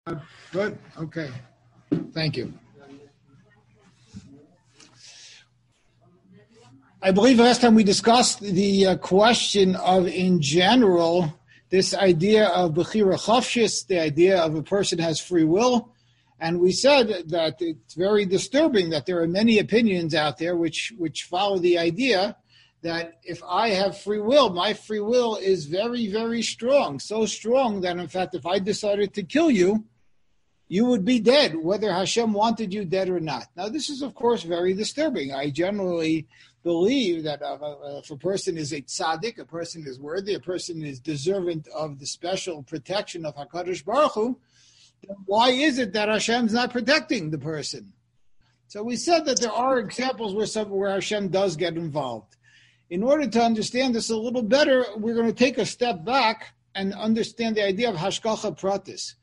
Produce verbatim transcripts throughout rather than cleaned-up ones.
Uh, Good. Okay. Thank you. I believe last time we discussed the uh, question of, in general, this idea of Bechira Chofshis, the idea of a person has free will. And we said that it's very disturbing that there are many opinions out there which, which follow the idea that if I have free will, my free will is very, very strong. So strong that, in fact, if I decided to kill you, you would be dead, whether Hashem wanted you dead or not. Now, this is, of course, very disturbing. I generally believe that if a person is a tzaddik, a person is worthy, a person is deserving of the special protection of HaKadosh Baruch Hu, then why is it that Hashem's not protecting the person? So we said that there are examples where, some, where Hashem does get involved. In order to understand this a little better, we're going to take a step back and understand the idea of Hashgacha Pratis.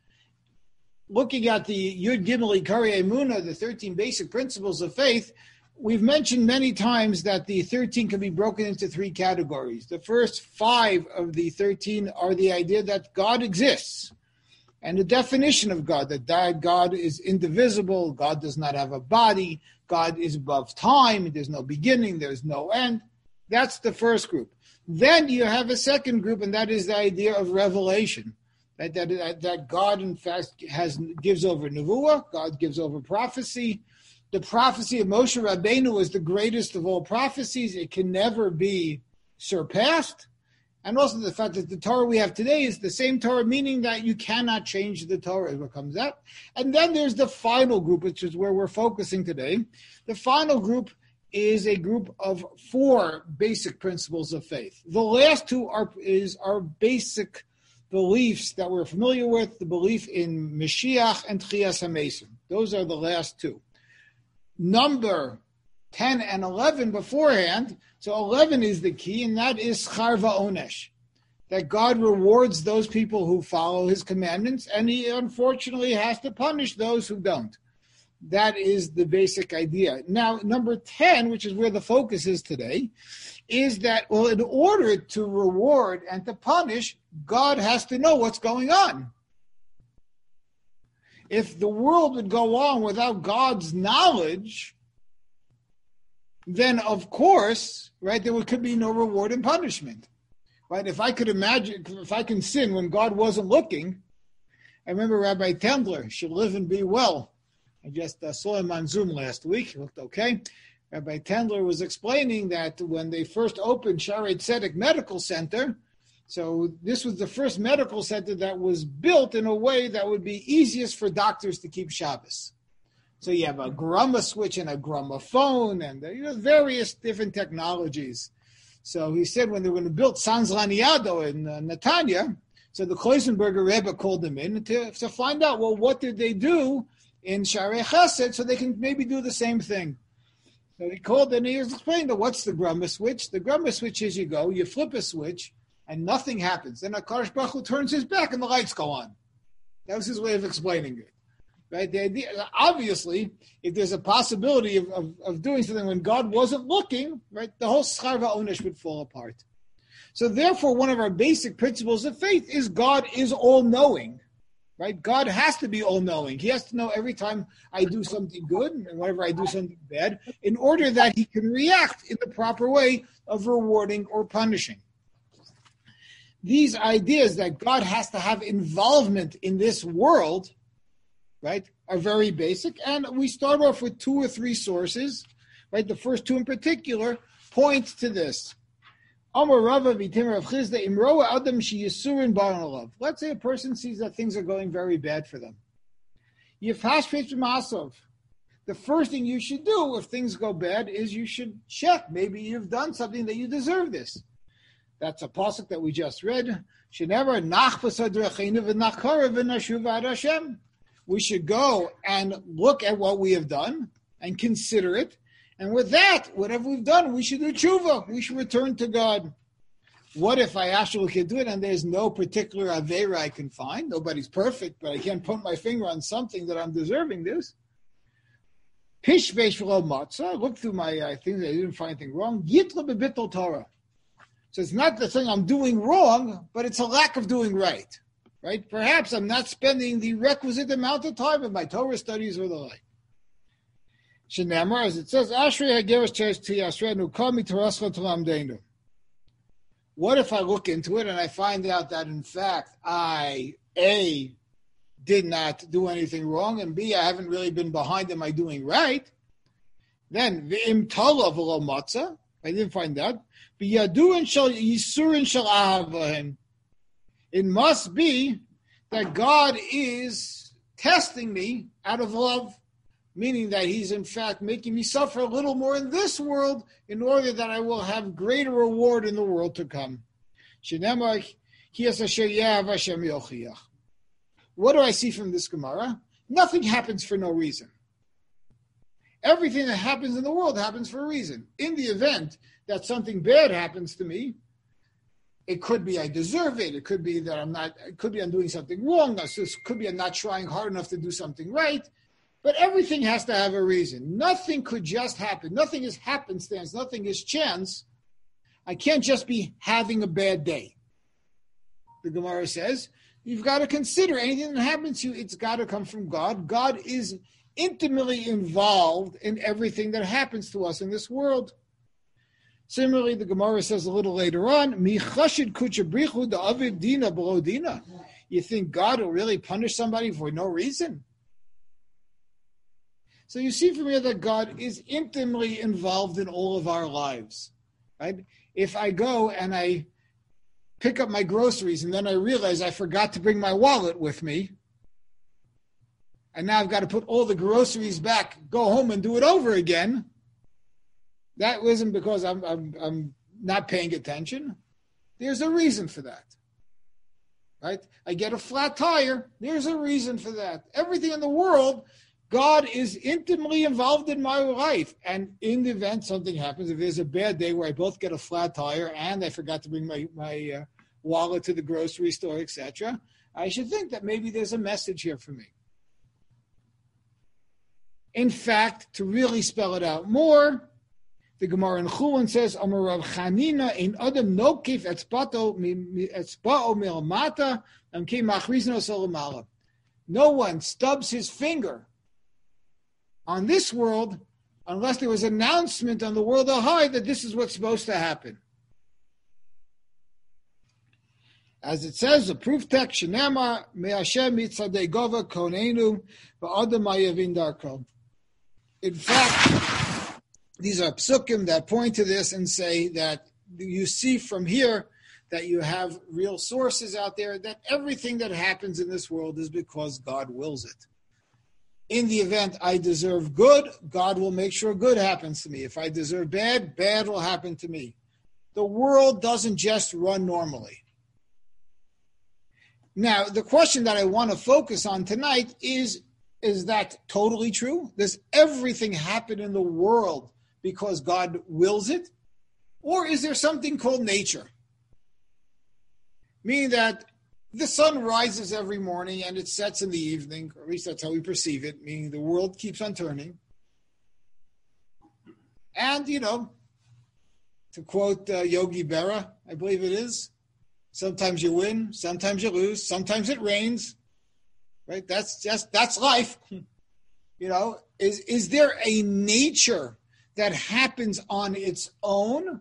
Looking at the Yud Gimel Ikari Emunah, the thirteen basic principles of faith, we've mentioned many times that the thirteen can be broken into three categories. The first five of the thirteen are the idea that God exists, and the definition of God, that God is indivisible, God does not have a body, God is above time, there's no beginning, there's no end. That's the first group. Then you have a second group, and that is the idea of revelation. That, that, that God, in fact, has gives over nevuah, God gives over prophecy. The prophecy of Moshe Rabbeinu is the greatest of all prophecies. It can never be surpassed. And also the fact that the Torah we have today is the same Torah, meaning that you cannot change the Torah as what comes out. And then there's the final group, which is where we're focusing today. The final group is a group of four basic principles of faith. The last two are is our basic beliefs that we're familiar with, the belief in Mashiach and Tchias HaMesim. Those are the last two. Number ten and eleven beforehand, so eleven is the key, and that is Schar Va'onesh, that God rewards those people who follow his commandments, and he unfortunately has to punish those who don't. That is the basic idea. Now, number ten, which is where the focus is today, is that, well, in order to reward and to punish, God has to know what's going on. If the world would go on without God's knowledge, then of course, right, there could be no reward and punishment. Right? If I could imagine, if I can sin when God wasn't looking, I remember Rabbi Tendler, should live and be well. I just uh, saw him on Zoom last week. He looked okay. Rabbi Tendler was explaining that when they first opened Shaarei Tzedek Medical Center, so this was the first medical center that was built in a way that would be easiest for doctors to keep Shabbos. So you have a grama switch and a gramophone and you know, various different technologies. So he said when they were going to build Sanz Laniado in uh, Netanya, so the Kloisenberger Rebbe called them in to, to find out, well, what did they do in Shaarei Chesed so they can maybe do the same thing. So he called and he was explaining, what's the grama switch? The grama switch is you go, you flip a switch, and nothing happens. Then HaKadosh Baruch Hu turns his back and the lights go on. That was his way of explaining it. Right? The idea, obviously, if there's a possibility of, of, of doing something when God wasn't looking, right, the whole Schar Va'onesh would fall apart. So therefore, one of our basic principles of faith is God is all-knowing. Right? God has to be all-knowing. He has to know every time I do something good and whenever I do something bad in order that he can react in the proper way of rewarding or punishing. These ideas that God has to have involvement in this world, right, are very basic. And we start off with two or three sources, right? The first two in particular point to this. Let's say a person sees that things are going very bad for them. The first thing you should do if things go bad is you should check. Maybe you've done something that you deserve this. That's a pasuk that we just read. We should go and look at what we have done and consider it. And with that, whatever we've done, we should do tshuva. We should return to God. What if I actually can do it and there's no particular aveira I can find? Nobody's perfect, but I can't put my finger on something that I'm deserving this. Pish veish v'lo matzah. Look through my uh, things. I didn't find anything wrong. Yitla bebittul Torah. So it's not the thing I'm doing wrong, but it's a lack of doing right. right? Perhaps I'm not spending the requisite amount of time in my Torah studies or the like. Shenamar, as it says, Ashrei hageres cheres ti asrenu kami torascha tulamdeinu. What if I look into it and I find out that, in fact, I, A, did not do anything wrong, and B, I haven't really been behind in my doing right? Then, v'im tala v'lo matzah, I didn't find that. B'yaduin shel yisurin shel ahavahim. It must be that God is testing me out of love, meaning that he's in fact making me suffer a little more in this world in order that I will have greater reward in the world to come. What do I see from this Gemara? Nothing happens for no reason. Everything that happens in the world happens for a reason. In the event that something bad happens to me, it could be I deserve it. It could be that I'm not, it could be I'm doing something wrong. It could be I'm not trying hard enough to do something right. But everything has to have a reason. Nothing could just happen. Nothing is happenstance. Nothing is chance. I can't just be having a bad day. The Gemara says, you've got to consider anything that happens to you, it's got to come from God. God is intimately involved in everything that happens to us in this world. Similarly, the Gemara says a little later on, you think God will really punish somebody for no reason? So you see from here that God is intimately involved in all of our lives, right? If I go and I pick up my groceries and then I realize I forgot to bring my wallet with me, and now I've got to put all the groceries back, go home and do it over again, that wasn't because I'm, I'm, I'm not paying attention. There's a reason for that, right? I get a flat tire. There's a reason for that. Everything in the world, God is intimately involved in my life. And in the event something happens, if there's a bad day where I both get a flat tire and I forgot to bring my, my uh, wallet to the grocery store, et cetera, I should think that maybe there's a message here for me. In fact, to really spell it out more, the Gemara in Chulin says, Amar Rav Chanina in Adam Nokif etzbato etzbao milmata amkei machrizno solamala. No one stubs his finger on this world unless there was an announcement on the world of high that this is what's supposed to happen. As it says, the proof text, Shenema me'ashem mitzadei gova konenu v'adam ma'yavin darko. In fact, these are psukim that point to this and say that you see from here that you have real sources out there, that everything that happens in this world is because God wills it. In the event I deserve good, God will make sure good happens to me. If I deserve bad, bad will happen to me. The world doesn't just run normally. Now, the question that I want to focus on tonight is, is that totally true? Does everything happen in the world because God wills it? Or is there something called nature? Meaning that the sun rises every morning and it sets in the evening, or at least that's how we perceive it, meaning the world keeps on turning. And, you know, to quote uh, Yogi Berra, I believe it is, sometimes you win, sometimes you lose, sometimes it rains, right? That's just, that's life. You know, is, is there a nature that happens on its own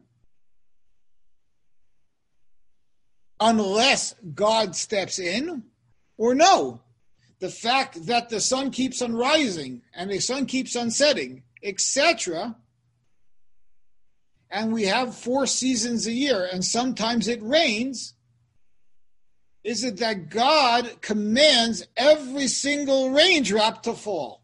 unless God steps in? Or no? The fact that the sun keeps on rising and the sun keeps on setting, et cetera, and we have four seasons a year and sometimes it rains, is it that God commands every single raindrop to fall?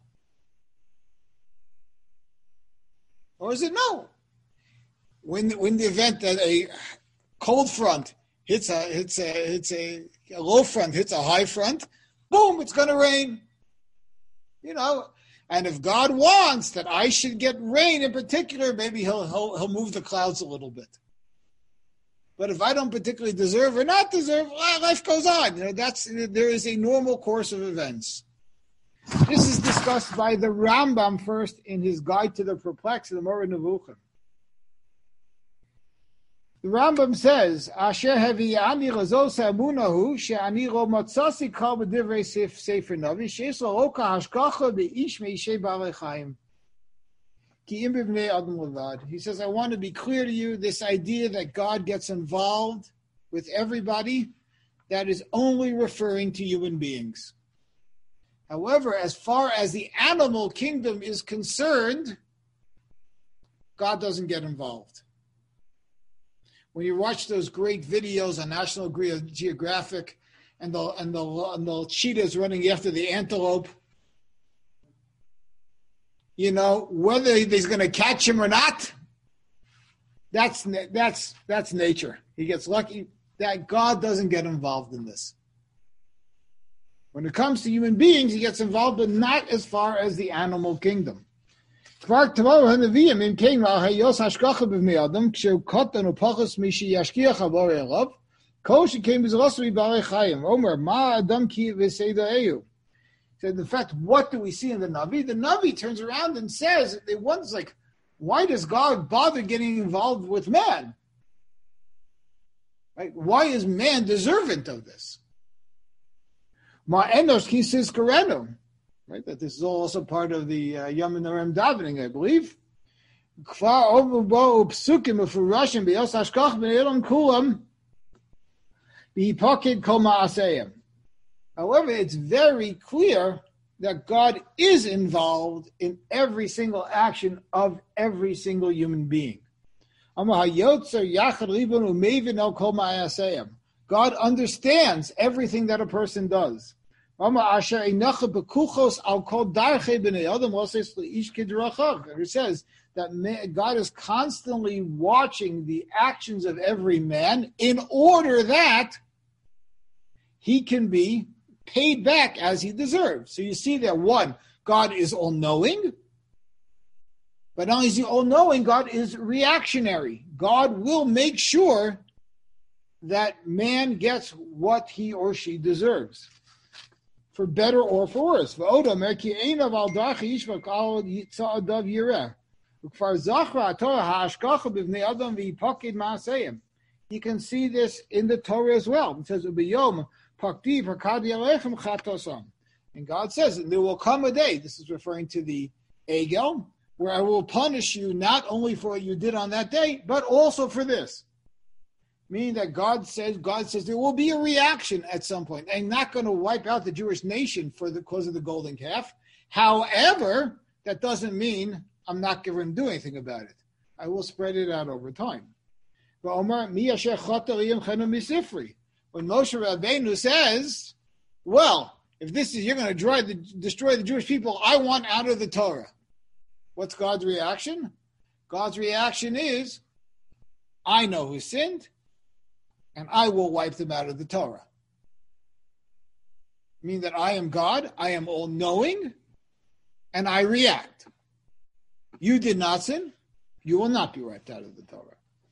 Or is it no? When, when the event that a cold front hits a hits a hits a, a low front hits a high front, boom, it's going to rain. You know, and if God wants that I should get rain in particular, maybe he'll he'll, he'll move the clouds a little bit. But if I don't particularly deserve or not deserve, well, life goes on. You know, that's there is a normal course of events. This is discussed by the Rambam first in his Guide to the Perplexed, the Moreh Nevuchim. The Rambam says, "Asher hevi'ani lazos ha'emunahu she'ani lo matzasi kol b'divrei sefer navi she'es lo oka hashgacha be'ish me'ishei ba'alei chayim ki im b'bnei adam levad." He says, I want to be clear to you, this idea that God gets involved with everybody, that is only referring to human beings. However, as far as the animal kingdom is concerned, God doesn't get involved. When you watch those great videos on National Geographic and the, and the, and the cheetahs running after the antelope, you know, whether he's going to catch him or not, that's, that's, that's nature. He gets lucky. That God doesn't get involved in this. When it comes to human beings, he gets involved, but not as far as the animal kingdom. Even in fact, what do we see in the Navi? The Navi turns around and says, they one's like, why does God bother getting involved with man? Right? Why is man deserving of this? Right, that this is also part of the uh, Yom Narem davening, I believe. However, it's very clear that God is involved in every single action of every single human being. God understands everything that a person does. It says that God is constantly watching the actions of every man in order that he can be paid back as he deserves. So you see that, one, God is all-knowing, but not only is he all-knowing, God is reactionary. God will make sure that man gets what he or she deserves, for better or for worse. You can see this in the Torah as well. It says, and God says, there will come a day, this is referring to the Egel, where I will punish you not only for what you did on that day, but also for this. Meaning that God says, God says there will be a reaction at some point. I'm not going to wipe out the Jewish nation for the cause of the golden calf. However, that doesn't mean I'm not going to do anything about it. I will spread it out over time. When Moshe Rabbeinu says, well, if this is, you're going to destroy the, destroy the Jewish people I want out of the Torah. What's God's reaction? God's reaction is, I know who sinned, and I will wipe them out of the Torah. Meaning that I am God, I am all-knowing, and I react. You did not sin, you will not be wiped out of the Torah.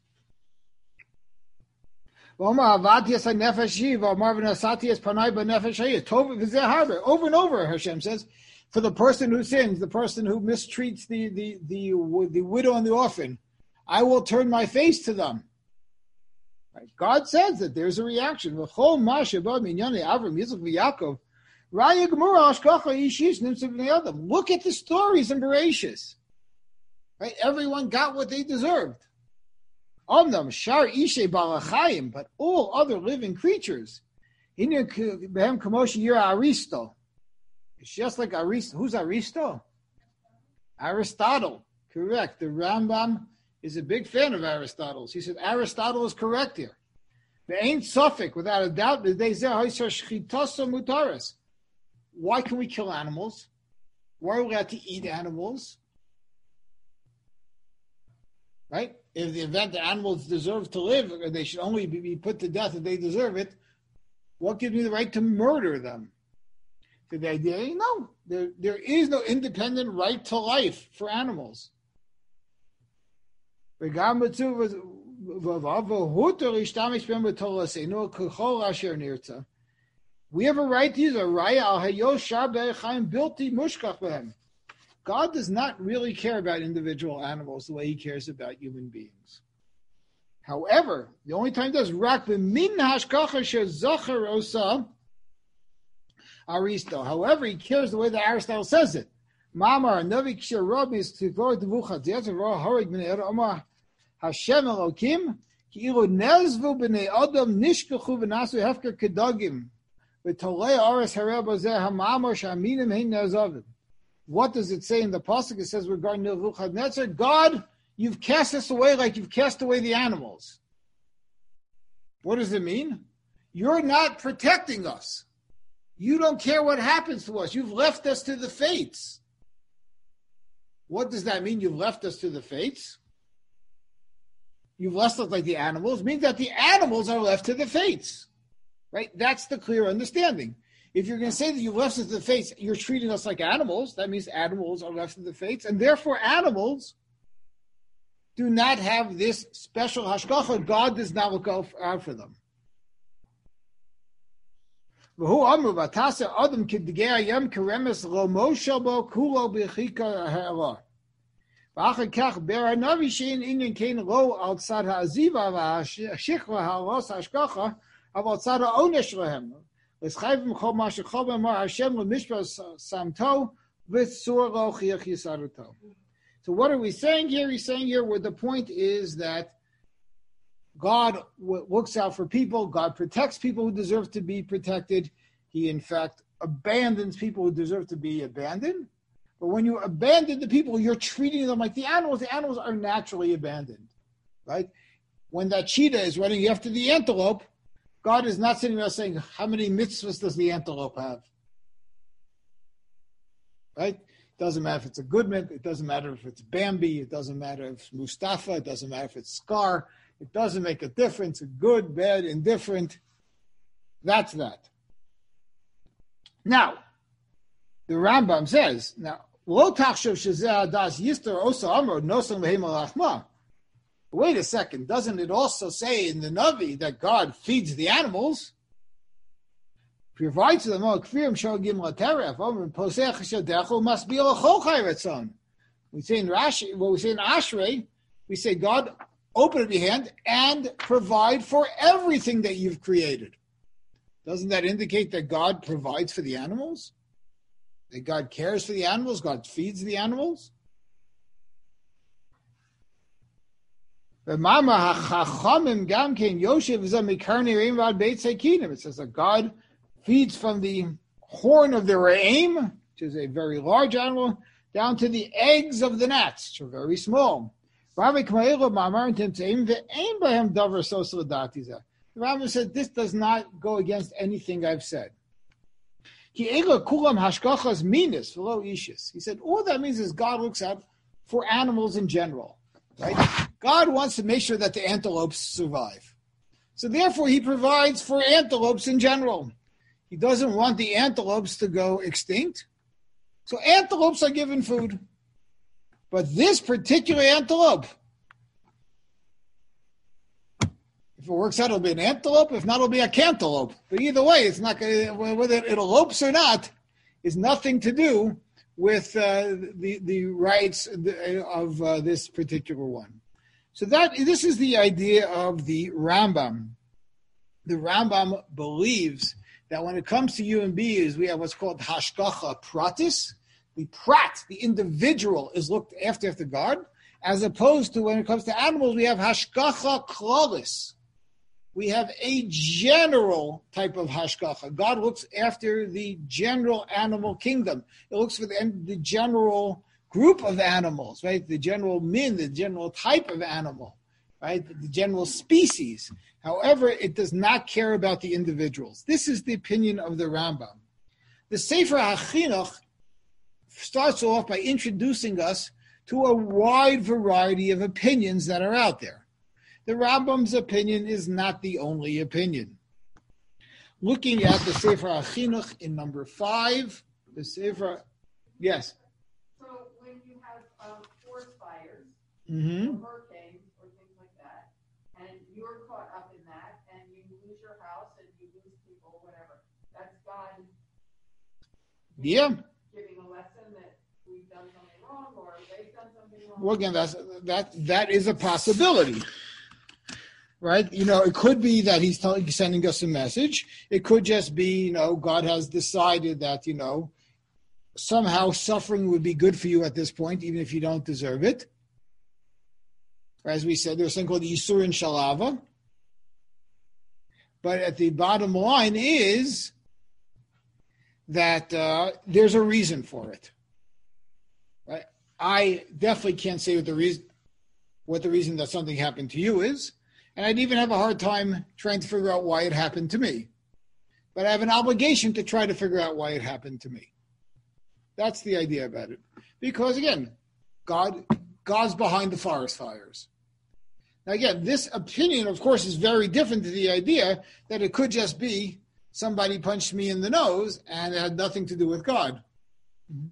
Over and over, Hashem says, for the person who sins, the person who mistreats the, the, the, the widow and the orphan, I will turn my face to them. Right? God says that there's a reaction. Look at the stories in Bereshis. Right? Everyone got what they deserved. But all other living creatures, it's just like Aristo. Who's Aristo? Aristotle. Correct. The Rambam is a big fan of Aristotle's. He said Aristotle is correct here. There ain't suffix, without a doubt. Why can we kill animals? Why are we allowed to eat animals? Right? If the event the animals deserve to live, or they should only be put to death if they deserve it, what gives me the right to murder them? So the idea, no, there, there is no independent right to life for animals. We have a right to use a raya al hayosha be'chaim bilti mushkach behem. God does not really care about individual animals the way he cares about human beings. However, the only time it does rak b'min hashkacha shezocher osa Aristo. However, he cares the way that Aristotle says it. Mamar navi ksherab is to go to vuchat zetzavor harig b'nei Omar Hashem Elokim ki ilu nezvu b'nei Adam nishkachu v'nasu hefker kedagim v'tolei aris hareb bazeh hamamar shaminim hein nezavim. What does it say in the pasuk? It says regarding Nebuchadnezzar, God, you've cast us away like you've cast away the animals. What does it mean? You're not protecting us. You don't care what happens to us. You've left us to the fates. What does that mean? You've left us to the fates? You've left us like the animals. It means that the animals are left to the fates. Right? That's the clear understanding. If you're going to say that you've left us to the fates, you're treating us like animals. That means animals are left to the fates. And therefore animals do not have this special hashgacha. God does not look out for them. So what are we saying here? He's saying here where the point is that God w- looks out for people. God protects people who deserve to be protected. He, in fact, abandons people who deserve to be abandoned. But when you abandon the people, you're treating them like the animals. The animals are naturally abandoned, right? When that cheetah is running after the antelope, God is not sitting there saying, how many mitzvahs does the antelope have? Right? It doesn't matter if it's a good mitzvah. It doesn't matter if it's Bambi. It doesn't matter if it's Mustafa. It doesn't matter if it's Scar. It doesn't make a difference. Good, bad, indifferent. That's that. Now, the Rambam says, now, Lo tachshav shezeh adas yistar osa amar nosam v'hem alachma. Wait a second, doesn't it also say in the Navi that God feeds the animals? Provides them all kfirim shogim lateref. Omer posech shadechu must be l'chol chayretzon. We say in Rashi, well, we say in Ashrei, we say God, open up your hand and provide for everything that you've created. Doesn't that indicate that God provides for the animals? That God cares for the animals? God feeds the animals? It says that God feeds from the horn of the re'im, which is a very large animal, down to the eggs of the gnats, which are very small. The Rambam said this does not go against anything I've said. He said all that means is God looks out for animals in general. Right? God wants to make sure that the antelopes survive. So therefore he provides for antelopes in general. He doesn't want the antelopes to go extinct. So antelopes are given food. But this particular antelope, if it works out, it'll be an antelope. If not, it'll be a cantaloupe. But either way, it's not gonna, whether it elopes or not, is nothing to do with uh, the the rights of uh, this particular one. So that this is the idea of the Rambam. The Rambam believes that when it comes to human beings, we have what's called hashgacha pratis. The prat, the individual, is looked after after God, as opposed to when it comes to animals, we have hashgacha klalis. We have a general type of hashgacha. God looks after the general animal kingdom. It looks for the, the general group of animals, right? The general min, the general type of animal, right? The general species. However, it does not care about the individuals. This is the opinion of the Rambam. The Sefer HaChinuch starts off by introducing us to a wide variety of opinions that are out there. The Rambam's opinion is not the only opinion. Looking at the Sefer HaChinuch in number five, the Sefer, yes? So when you have um, forest fires, Mm-hmm. or hurricanes, or things like that, and you're caught up in that, and you lose your house, and you lose people, whatever, that's God Yeah. giving a lesson that we've done something wrong, or they've done something wrong. Well, again, that's, that, that is a possibility. right? You know, it could be that he's telling, sending us a message. It could just be, you know, God has decided that, you know, somehow suffering would be good for you at this point, even if you don't deserve it. As we said, there's something called Yisur and Shalava. But at the bottom line is that uh, there's a reason for it. Right? I definitely can't say what the reason, what the reason that something happened to you is. And I'd even have a hard time trying to figure out why it happened to me. But I have an obligation to try to figure out why it happened to me. That's the idea about it. Because again, God, God's behind the forest fires. Now again, this opinion, of course, is very different to the idea that it could just be somebody punched me in the nose and it had nothing to do with God. Mm-hmm.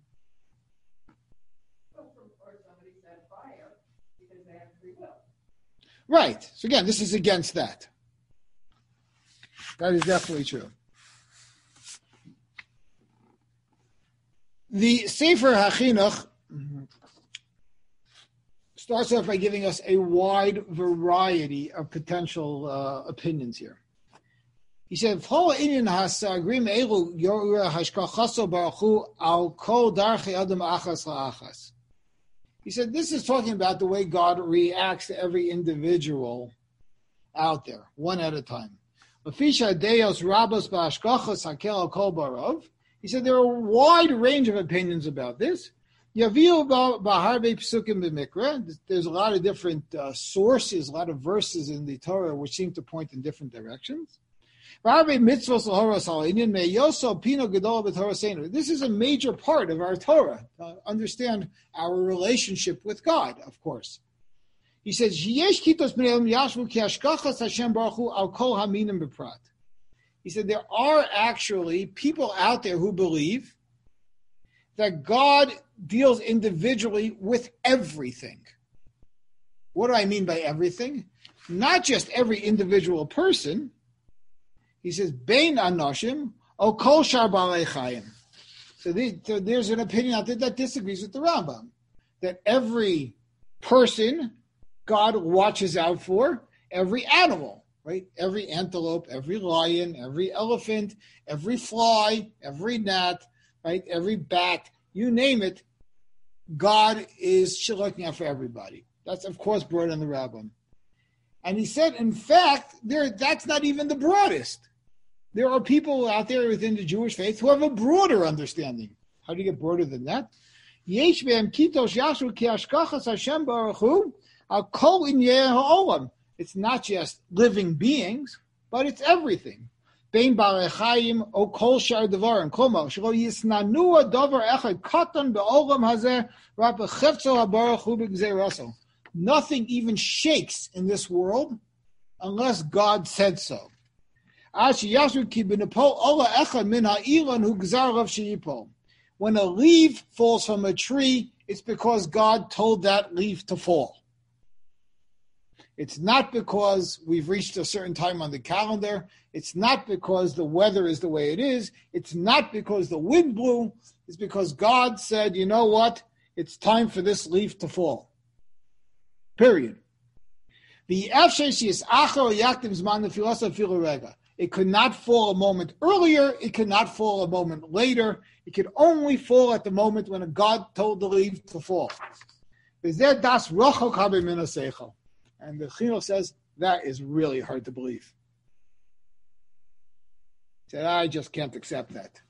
Right. So again, this is against that. That is definitely true. The Sefer HaChinuch starts off by giving us a wide variety of potential uh, opinions here. He said, He said, this is talking about the way God reacts to every individual out there, one at a time. He said, there are a wide range of opinions about this. There's a lot of different uh, sources, a lot of verses in the Torah which seem to point in different directions. This is a major part of our Torah, to understand our relationship with God, of course. He says, He said, there are actually people out there who believe that God deals individually with everything. What do I mean by everything? Not just every individual person. He says, Bein Anoshim, O Kol Shar Balei Chayim. So, the, so there's an opinion out there that disagrees with the Rambam, that every person God watches out for, every animal, right? Every antelope, every lion, every elephant, every fly, every gnat, right? Every bat, you name it, God is looking out for everybody. That's, of course, brought in the Rambam. And he said, in fact, there that's not even the broadest. There are people out there within the Jewish faith who have a broader understanding. How do you get broader than that? It's not just living beings, but it's everything. Bein Balei Chayim o kol shar devarim. Kol shelo yisnanu davar echad katan be'olam hazeh ra b'chefzo habaruch hu b'gzeiraso. Nothing even shakes in this world unless God said so. When a leaf falls from a tree, it's because God told that leaf to fall. It's not because we've reached a certain time on the calendar. It's not because the weather is the way it is. It's not because the wind blew. It's because God said, you know what? It's time for this leaf to fall. Period. It could not fall a moment earlier. It could not fall a moment later. It could only fall at the moment when God told the leaf to fall. And the Chinuch says, that is really hard to believe. He said, I just can't accept that.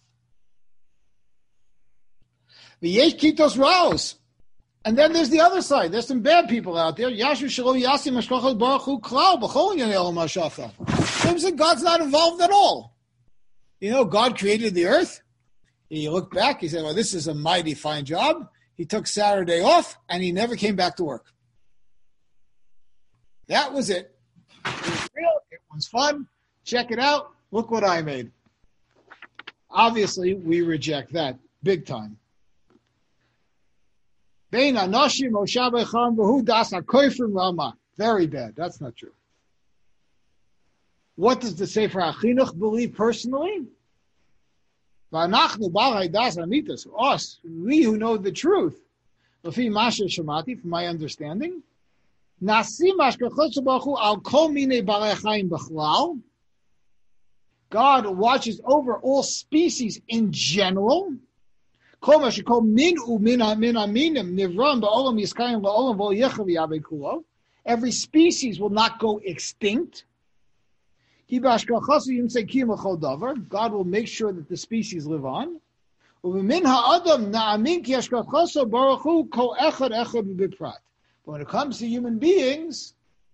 And then there's the other side. There's some bad people out there. Yashu shelo yasim hashkachas baruch hu klal b'chol inyanei olam hashafta. Some say God's not involved at all. You know, God created the earth. He looked back. He said, well, this is a mighty fine job. He took Saturday off, and he never came back to work. That was it. It was real. It was fun. Check it out. Look what I made. Obviously, we reject that big time. Very bad. That's not true. What does the Sefer HaChinuch believe personally? Us, we who know the truth, from my understanding, Nasim hashgachos baruch hu al kol minei balei chayim b'chlal. God watches over all species in general. Kol ma shekol min u min min aminim nivram ba'olam yiskayim ba'olam v'ol yechav yavei kulo. Every species will not go extinct. Ki b'hashgachos yimtzei kiyum l'chol davar. God will make sure that the species live on. U'min ha'adam na'amin ki hashgachos baruch hu kol echad echad b'prat. But when it comes to human beings,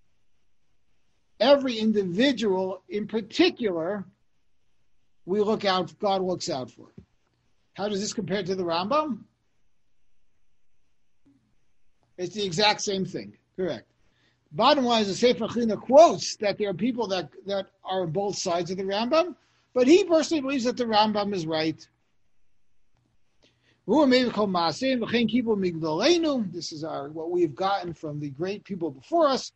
every individual in particular, we look out, God looks out for. How does this compare to the Rambam? It's the exact same thing, correct. Bottom line is the Sefer China quotes that there are people that, that are on both sides of the Rambam, but he personally believes that the Rambam is right. This is our what we've gotten from the great people before us.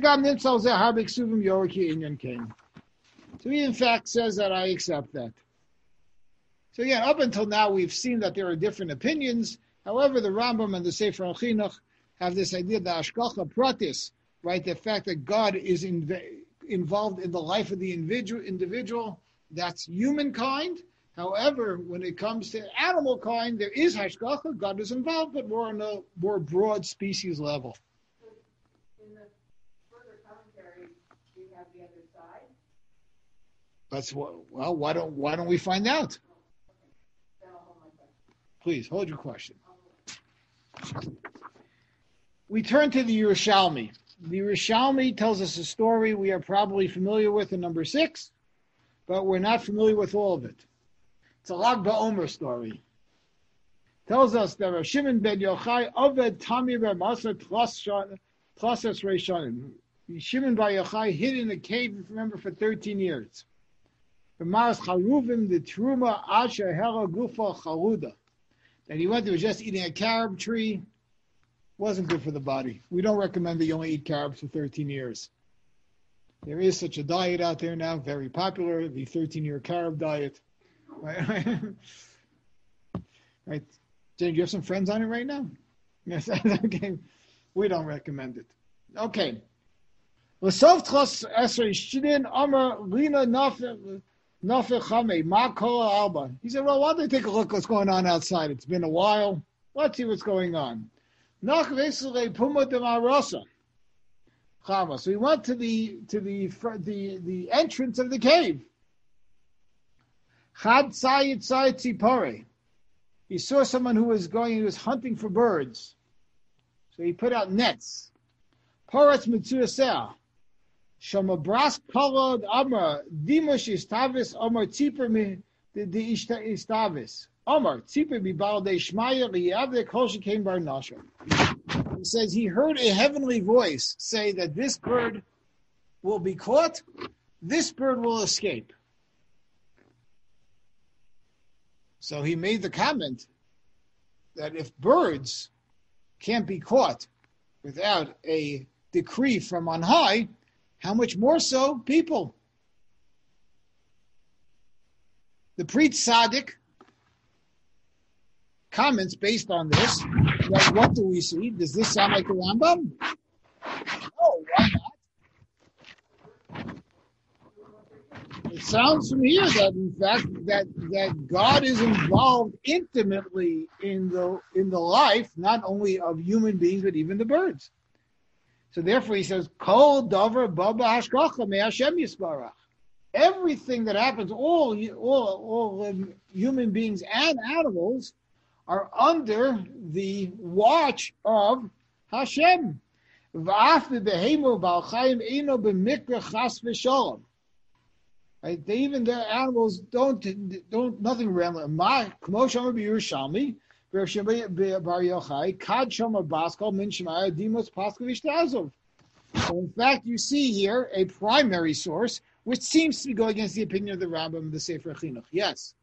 So he, in fact, says that I accept that. So again, up until now, we've seen that there are different opinions. However, the Rambam and the Sefer Chinuch have this idea, the Hashgacha Pratis, right? The fact that God is in, involved in the life of the individual, individual, that's humankind. However, when it comes to animal kind, there is Hashgacha, God is involved, but more on a more broad species level. In the further commentary, we have the other side. That's what, well, why don't why don't we find out? Please hold your question. We turn to the Yerushalmi. The Yerushalmi tells us a story we are probably familiar with in number six, but we're not familiar with all of it. It's a Lag BaOmer story. Tells us that Rav Shimon ben Yochai Oved Tamir Masa Tlasas Reishanim. Shimon ben Yochai hid in a cave, if you remember, for thirteen years. Maras Charuvim the Truma Asher Hera Gufa Charuda. And he went there, was just eating a carob tree. Wasn't good for the body. We don't recommend that you only eat carobs for thirteen years. There is such a diet out there now, very popular, the thirteen-year carob diet. Right? Right. Jane, do you have some friends on it right now? Yes. Okay. We don't recommend it. Okay. He said, well, why don't they take a look what's going on outside? It's been a while. Let's see what's going on. So we went to the to the the, the entrance of the cave. He saw someone who was going, he was hunting for birds. So he put out nets. Poretz Mitzuaseh. Shamabras Kolod Amar Dimush Istavis Omar Tzipur mi the Istavis. Omar Tzipur mi Balde Shmaya Liyavde Kol came Bar Nasha. He says he heard a heavenly voice say that this bird will be caught, this bird will escape. So he made the comment that if birds can't be caught without a decree from on high, how much more so people? The Pri Tzaddik comments based on this. That what do we see? Does this sound like a Rambam? Oh, why not? It sounds from here that in fact that, that God is involved intimately in the in the life not only of human beings but even the birds. So therefore he says, Kol davar baba hashgacha me Hashem yisbarach. Everything that happens, all all all um, human beings and animals are under the watch of Hashem. V'af behemo b'alchayim eino b'mikra chas v'shalom. Right? They, even the animals don't don't nothing random. Ma kmo shama b'Yerushalmi v'Rav Shimon bar Yochai kad shama baskal min shemaya dimos paskal v'shtazov. So in fact, you see here a primary source which seems to go against the opinion of the Rambam and the Sefer Chinuch. Yes.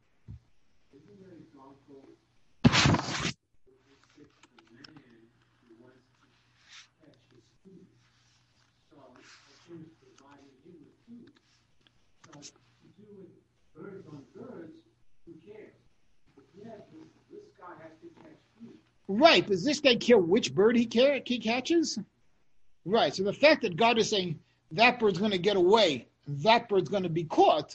Right, does this guy care which bird he, care, he catches? Right. So the fact that God is saying that bird's going to get away, and that bird's going to be caught.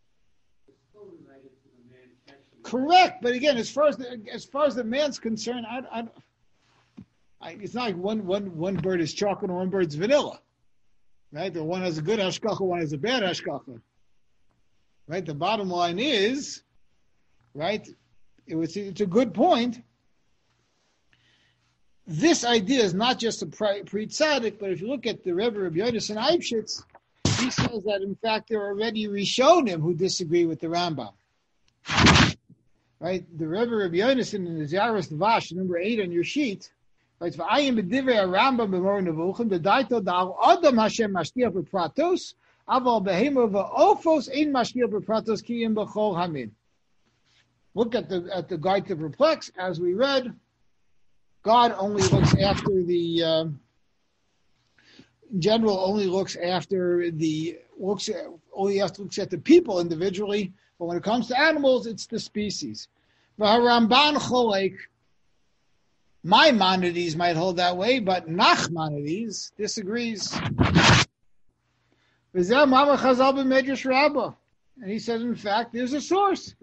Correct, but again, as far as the, as far as the man's concerned, I, I, I, it's not like one, one, one bird is chocolate and one bird's vanilla, right? The one has a good hashkacha, one has a bad hashkacha, right? The bottom line is, right? It was it's a good point. This idea is not just a pre-tzaddik, but if you look at the Rebbe Rabbi Yonasan Eibshitz, he says that in fact there are already Rishonim who disagree with the Rambam. Right, the Rebbe Rabbi Yonasan in the Ziaras Dvash, number eight on your sheet, writes, "V'ayim b'divrei Rambam b'mor nevuchim d'daito da'al adam Hashem mashkiach b'pratos, aval behema v'ofos ein mashkiach b'pratos ki im b'chol hamin." Look at the at the guide to perplex, as we read. God only looks after the, uh, in general, only looks after the looks at, only looks at the people individually. But when it comes to animals, it's the species. Ramban Cholek, Maimonides might hold that way, but Nachmanides disagrees. And he said, in fact, there's a source.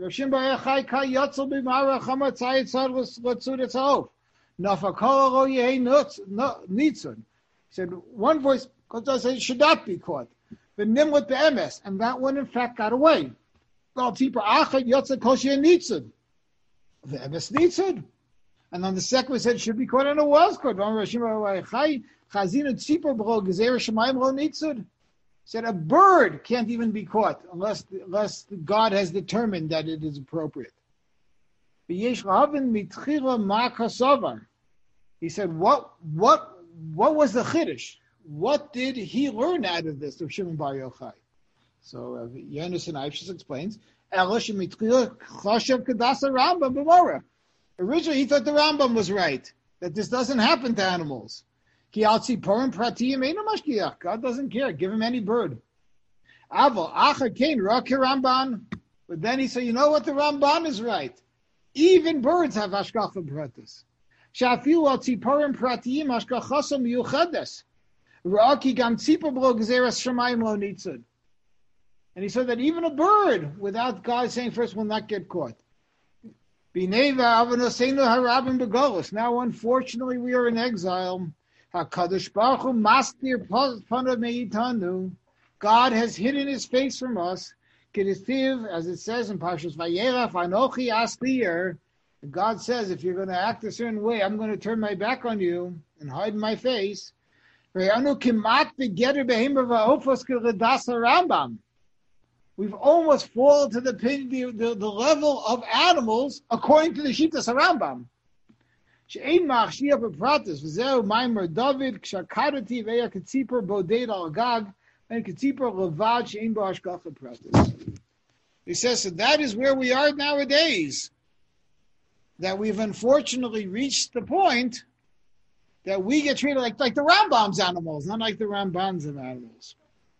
He said, one voice said it should not be caught. But Nimlat be'emes, and that one in fact got away. And on the second one said it should be caught, and it was caught. Said a bird can't even be caught unless unless God has determined that it is appropriate. He said, what what what was the chiddush? What did he learn out of this of Shimon Bar Yochai? So uh, Yonasan Eibshitz explains, originally he thought the Rambam was right, that this doesn't happen to animals. God doesn't care, give him any bird. But then he said, you know what, the Ramban is right. Even birds have hashgacha pratis. And he said that even a bird, without God saying first, will not get caught. Now, unfortunately, we are in exile. God has hidden his face from us. As it says in Parshas Vayelach, Anochi Astir, God says, if you're going to act a certain way, I'm going to turn my back on you and hide my face. We've almost fallen to the, the, the, the level of animals according to the Shittas HaRambam. She'ein machshia b'pratis, v'zeu maimer David, k'shakadati ve'ya k'tzipor boded al gag, and k'tzipor levad she'ein bo hashgacha pratis. He says, so that is where we are nowadays. That we've unfortunately reached the point that we get treated like, like the Rambam's animals, not like the Ramban's of animals.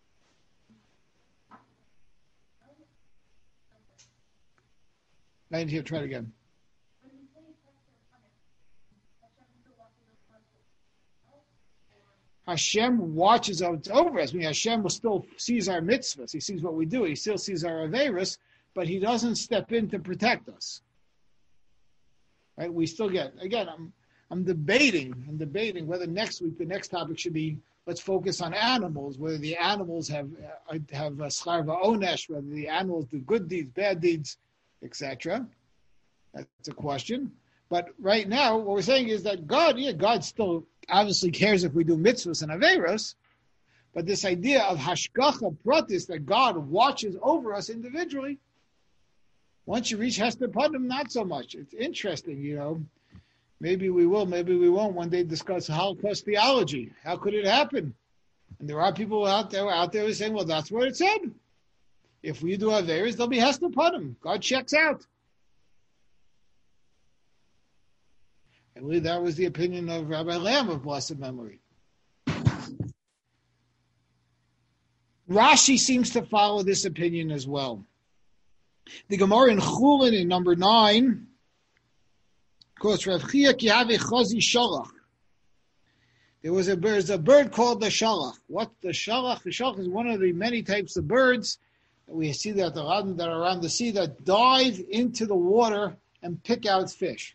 I need to try it again. Hashem watches over us. I mean, Hashem will still sees our mitzvahs. He sees what we do. He still sees our averos, but he doesn't step in to protect us. Right? We still get, again, I'm I'm debating, I'm debating whether next week the next topic should be, let's focus on animals, whether the animals have uh, have schar va'onesh, whether the animals do good deeds, bad deeds, et cetera. That's a question. But right now, what we're saying is that God, yeah, God still obviously cares if we do mitzvahs and averos, but this idea of hashgacha pratis, that God watches over us individually, once you reach Hester Padim, not so much. It's interesting, you know. Maybe we will, maybe we won't one day discuss Holocaust theology. How could it happen? And there are people out there out there saying, well, that's what it said. If we do averos, there'll be Hester Padim. God checks out. I believe that was the opinion of Rabbi Lamb of blessed memory. Rashi seems to follow this opinion as well. The Gemara in Chulin in number nine quotes Rav Chia ki have chazi shalach. There was a bird, there's a bird called the shalach. What the shalach? The shalach is one of the many types of birds that we see that, that are around the sea that dive into the water and pick out fish.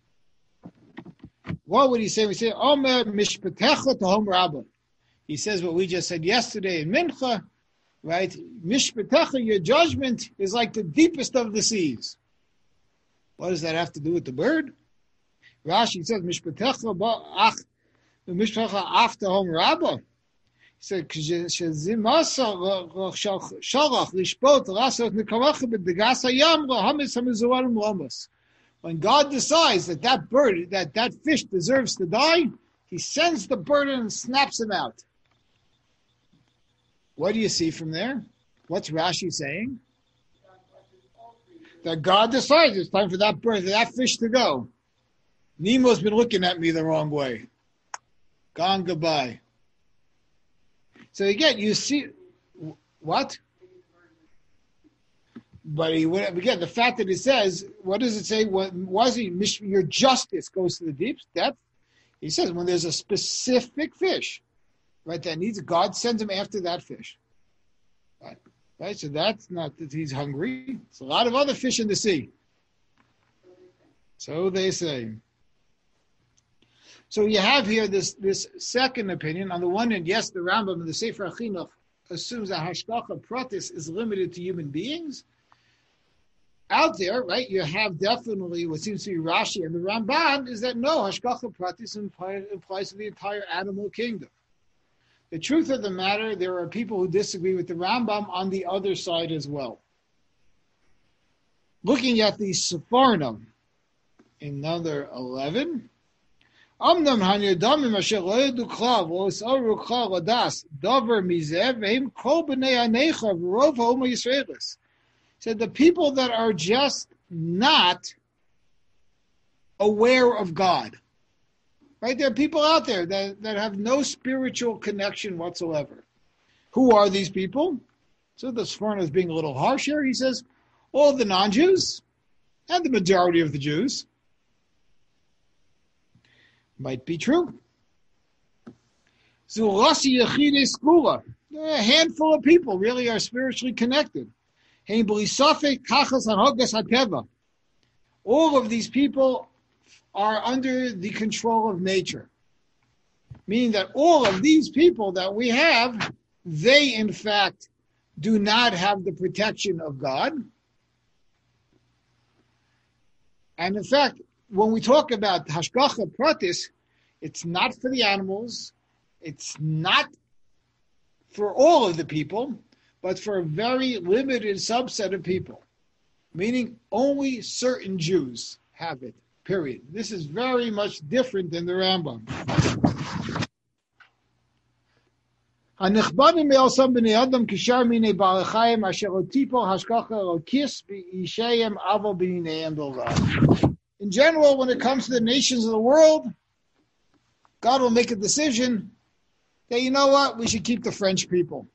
What would he say? We say, Omer mishpatecha tahom rabba. He says what we just said yesterday in Mincha, right? Mishpatecha, your judgment is like the deepest of the seas. What does that have to do with the bird? Rashi says, Mishpatecha ba'ach, Mishpatecha af tahom rabba. He said, Shezimasa shalach lishpot lasot nekamacha b'degas hayam lahamis hamizuarim lomas. When God decides that that bird, that that fish deserves to die, he sends the bird in and snaps him out. What do you see from there? What's Rashi saying? That God decides it's time for that bird, for that fish to go. Nemo's been looking at me the wrong way. Gone goodbye. So again, you see, what? But he, again, the fact that it says, what does it say? What was he? Your justice goes to the deep depth. He says when there's a specific fish, right? That needs God sends him after that fish, right? Right. So that's not that he's hungry. It's a lot of other fish in the sea. So they say. So you have here this this second opinion. On the one hand, yes, the Rambam and the Sefer HaChinuch assumes that hashgacha pratis is limited to human beings. Out there, right, you have definitely what seems to be Rashi and the Ramban is that no, hashgacha pratis implies to the entire animal kingdom. The truth of the matter, there are people who disagree with the Rambam on the other side as well. Looking at the Sephardim in number eleven, Amnam hanyadamim asher lo yedu klav lo yisaru klav ladas davar mizeh ve'im kol b'nei hanecha v'rov ha'uma Yisraelis. Said the people that are just not aware of God, right? There are people out there that, that have no spiritual connection whatsoever. Who are these people? So the Sforno is being a little harsh here. He says, all the non-Jews and the majority of the Jews. Might be true. Zulasi Yechide Skula. A handful of people really are spiritually connected. All of these people are under the control of nature. Meaning that all of these people that we have, they in fact do not have the protection of God. And in fact, when we talk about hashgacha pratis, it's not for the animals, it's not for all of the people, but for a very limited subset of people, meaning only certain Jews have it, period. This is very much different than the Rambam. In general, when it comes to the nations of the world, God will make a decision that, you know what, we should keep the French people.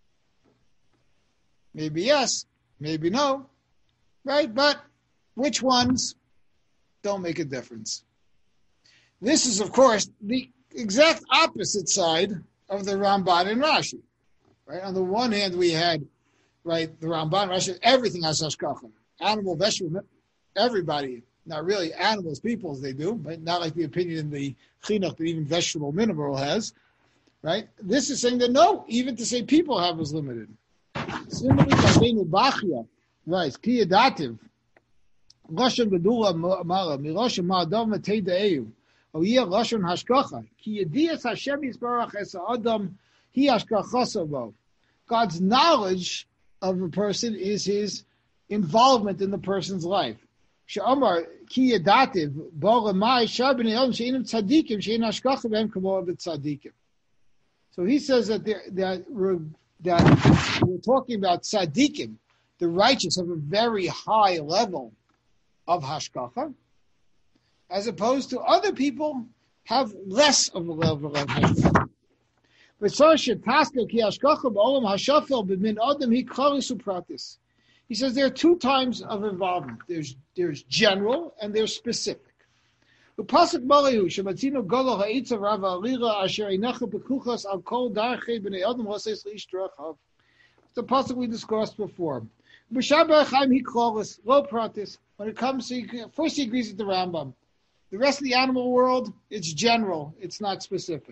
Maybe yes, maybe no, right? But which ones don't make a difference? This is, of course, the exact opposite side of the Ramban and Rashi, right? On the one hand, we had, right, the Ramban, Rashi, everything has hashgacha, animal, vegetable, everybody, not really animals, peoples, they do, but not like the opinion in the chinuch that even vegetable mineral has, right? This is saying that no, even to say people have is limited. Similarly, Bachia, right? Kiyadativ, Lashon Gedula Mala, Miloshem Ma'adam Mateidaeu, Oyeh Lashon Hashgacha, Kiyadias Hashem Yisbarach Es Adam, He Hashgachasavo. God's knowledge of a person is his involvement in the person's life. She'amar Kiyadativ, Bolamai Shabnei Elam She'inim Tzadikim, She'in Hashgacha Behem Kamo B'Tzadikim. So he says that there, that we're that we're talking about tzaddikim, the righteous, have a very high level of hashgacha, as opposed to other people have less of a level of hashgacha. But so shetaska ki hashgacha b'olam hashafel b'min adam hi klalis upratis. He says there are two types of involvement. There's there's general and there's specific. Upasuk Malayu Shematzino Golo Ha'itza Rava Alira Asher Einecha Bekuchas Al Kol Darchei B'nei Adam Hosei Slish Drachav. It's a pasuk we discussed before. B'Shabbat Chaim Hiklolis Lo Pratis. When it comes to first, he agrees with the Rambam. The rest of the animal world, it's general, it's not specific.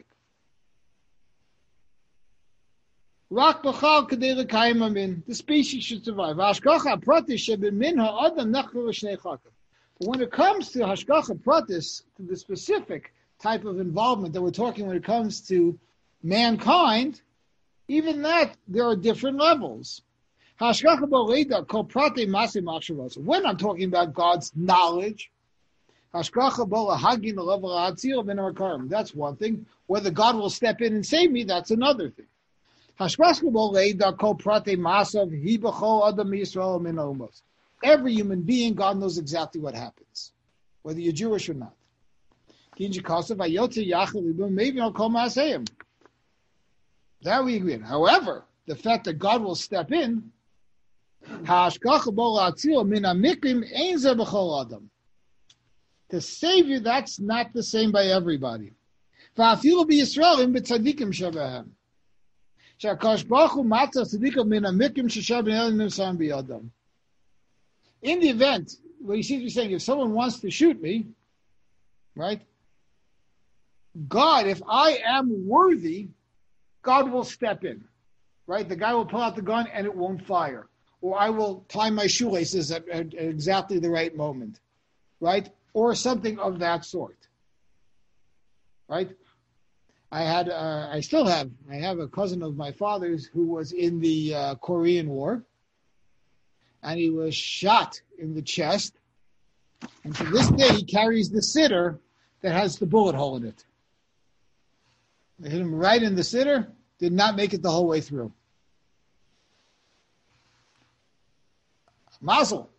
Rak B'Chal Kadei L'Kayim Amin. The species should survive. Hashgacha Pratis Shebemin Ha'adam Nechel L'Shnei Chakav. But when it comes to Hashgacha Pratis, to the specific type of involvement that we're talking when it comes to mankind, even that, there are different levels. Hashgacha B'Leida Kol Prati Masi Machshavos. When I'm talking about God's knowledge, Hashgacha B'Lahagin Level Ha'atzil Ben HaKarim. That's one thing. Whether God will step in and save me, that's another thing. Hashgacha B'Leida Kol Prati Masav Hi B'Chol Adam Yisrael Min Omos. Every human being, God knows exactly what happens, whether you're Jewish or not. That we agree on. However, the fact that God will step in, to save you, that's not the same by everybody. In the event, what he seems to be saying, if someone wants to shoot me, right, God, if I am worthy, God will step in, right? The guy will pull out the gun and it won't fire. Or I will tie my shoelaces at, at, at exactly the right moment, right? Or something of that sort, right? I had, uh, I still have, I have a cousin of my father's who was in the uh, Korean War. And he was shot in the chest. And to this day, he carries the sitter that has the bullet hole in it. They hit him right in the sitter, did not make it the whole way through. Mazel.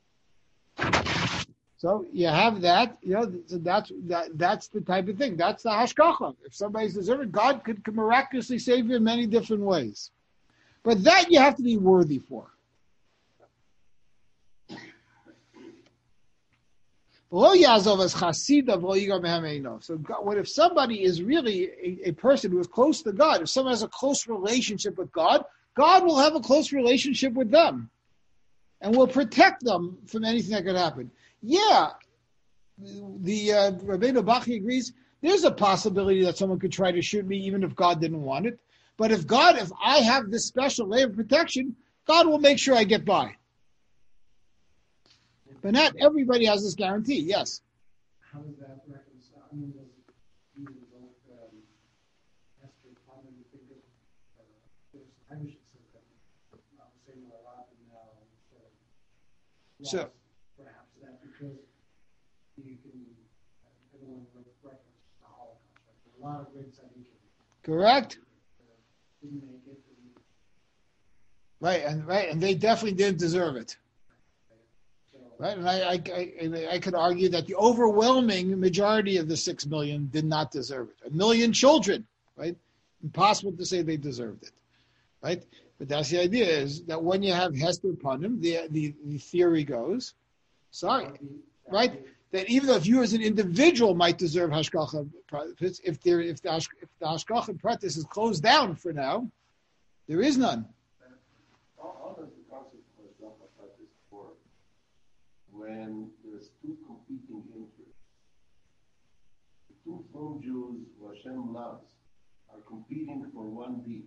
So you have that, you know, so that's that, that's the type of thing. That's the hashgacha. If somebody's deserving, God could, could miraculously save you in many different ways. But that you have to be worthy for. So God, what if somebody is really a, a person who is close to God? If someone has a close relationship with God, God will have a close relationship with them and will protect them from anything that could happen. Yeah, the uh, Rabbeinu Bachi agrees, there's a possibility that someone could try to shoot me even if God didn't want it. But if God, if I have this special layer of protection, God will make sure I get by. But not everybody has this guarantee, yes. How does that reconcile? I mean, does it even both um, Esther Common figure? Uh, there's Irish system, not the same a lot in now. So, so perhaps that because you can, everyone reference the Holocaust, right? There are a lot of great Tzaddikim. Correct. Uh, didn't make it. Didn't... Right, and right, and they definitely didn't deserve it. Right, and I, I, I, I could argue that the overwhelming majority of the six million did not deserve it. A million children, right? Impossible to say they deserved it, right? But that's the idea: is that when you have Hester Punim, the, the the theory goes, sorry, right? That even though if you as an individual might deserve hashgacha, if there if the if the hashgacha practice is closed down for now, there is none. When there's two competing interests, the two from Jews who Hashem loves are competing for one deal.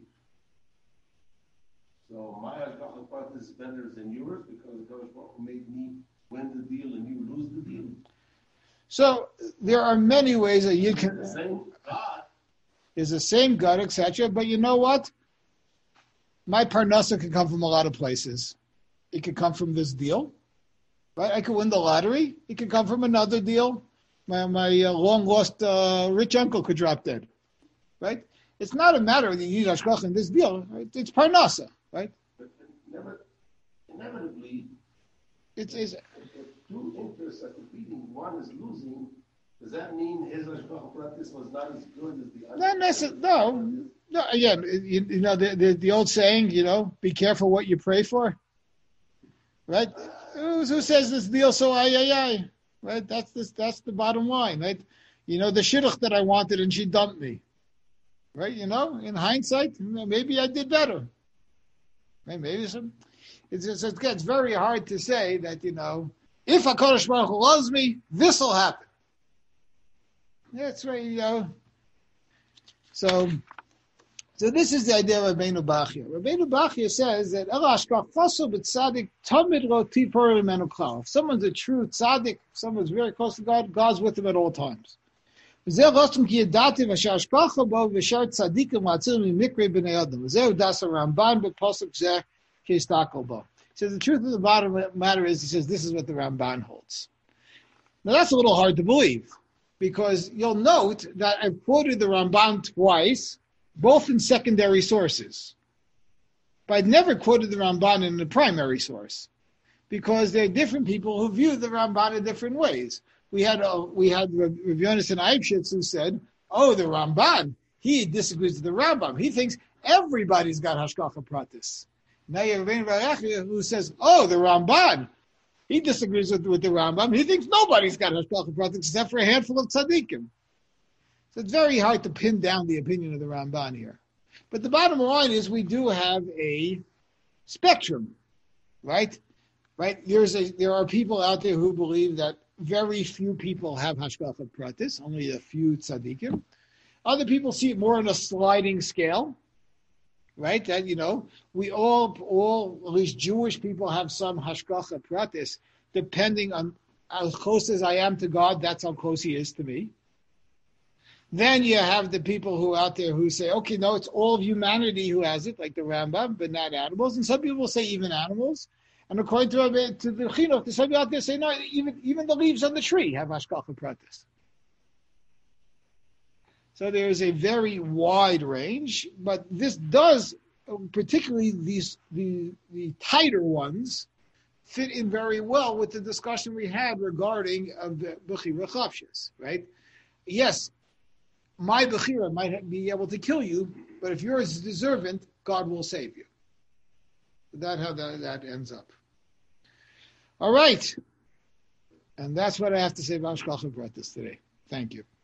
So my hashgacha part is better than yours because the Kadosh Baruch Hu made me win the deal and you lose the deal. So there are many ways that you can. The same God is the same God, et cetera. But you know what? My parnasa can come from a lot of places. It could come from this deal. Right? I could win the lottery. It could come from another deal. My my uh, long lost uh, rich uncle could drop dead. Right? It's not a matter of you need hashgacha in this deal. Right? It's parnasa. Right? But never, inevitably, it's, it's if two interests are competing, one is losing. Does that mean his hashgacha practice was not as good as the other? Not necessarily. No. No. Again, you, you know the, the the old saying. You know, be careful what you pray for. Right? Who, who says this deal so ay ay ay? right? That's this. That's the bottom line, right? You know, the shidduch that I wanted and she dumped me, right? You know, in hindsight, maybe I did better. Right? Maybe some. It's just, it gets very hard to say that, you know, if HaKadosh Baruch Hu loves me, this will happen. That's right, you know. So, so this is the idea of Rabbeinu Bachya. Rabbeinu Bachya says that if someone's a true tzaddik, someone's very close to God, God's with him at all times. This is the truth of the bottom matter is, he says, this is what the Ramban holds. Now that's a little hard to believe, because you'll note that I've quoted the Ramban twice, both in secondary sources. But I've never quoted the Ramban in the primary source, because there are different people who view the Ramban in different ways. We had uh, we had Rav Yonasan Eibshitz who said, oh, the Ramban, he disagrees with the Rambam. He thinks everybody's got Hashgacha Pratis. Now you have Rabbeinu Bachya who says, oh, the Ramban, he disagrees with, with the Rambam. He thinks nobody's got Hashgacha Pratis except for a handful of tzaddikim. So it's very hard to pin down the opinion of the Ramban here. But the bottom line is we do have a spectrum, right? Right? There's a, there are people out there who believe that very few people have Hashgacha Pratis, only a few tzaddikim. Other people see it more on a sliding scale, right? That, you know, we all, all at least Jewish people have some Hashgacha Pratis, depending on how close as I am to God, that's how close he is to me. Then you have the people who are out there who say, okay, no, it's all of humanity who has it, like the Rambam, but not animals. And some people will say even animals. And according to, to the Chinuch, there's some people out there say, no, even, even the leaves on the tree have Hashgacha Pratis. So there is a very wide range, but this does, particularly these the the tighter ones, fit in very well with the discussion we had regarding of the Bechira Chavshis, right? Yes, my Bechira might be able to kill you, but if yours is deserving, God will save you. That's how that, that ends up. All right. And that's what I have to say about Hashgacha Pratis today. Thank you.